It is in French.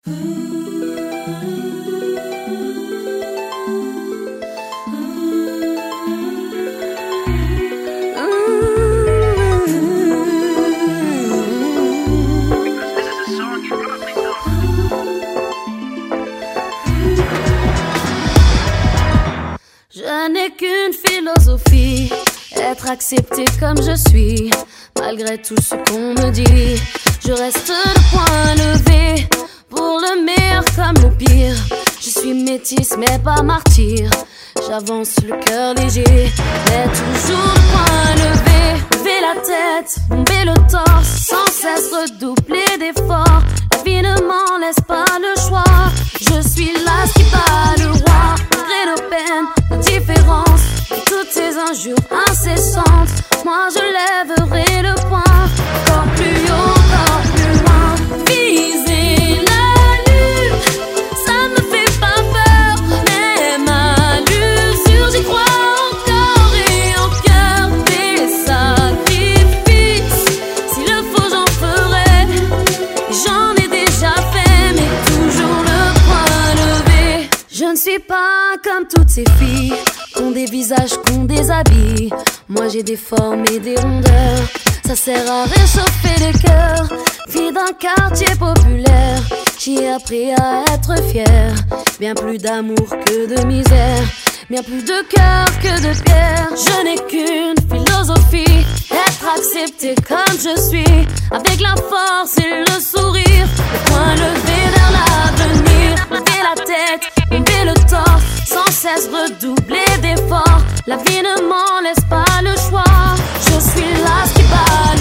Je n'ai qu'une philosophie, être accepté comme je suis. Malgré tout ce qu'on me dit, je reste le poing levé. Pour le meilleur comme le pire, je suis métisse mais pas martyr. J'avance le cœur léger, mais toujours le poing levé. Lever la tête, bomber le torse, sans cesse redoubler d'efforts. La vie ne m'en laisse pas le choix. Je suis là qui bat le roi. Malgré nos peines, nos différences et toutes ces injures incessantes, moi je lèverai le poing. Encore plus haut, encore plus loin. Viser la lune, ça me fait pas peur. Même à l'usure, j'y crois encore et en cœur. Des sacrifices, s'il le faut j'en ferai. J'en ai déjà fait, mais toujours le poing levé. Je ne suis pas comme toutes ces filles qu'ont des visages, qu'ont des habits. Moi j'ai des formes et des rondeurs, ça sert à réchauffer les cœurs. Fille d'un quartier populaire, j'y ai appris à être fière. Bien plus d'amour que de misère, bien plus de cœur que de pierre. Je n'ai qu'une philosophie, être accepté comme je suis. Avec la force et le sourire, le poing levé vers l'avenir. Lever la tête, bomber le torse, sans cesse redoubler d'efforts. La vie ne m'en laisse pas le choix. Je suis là qui bat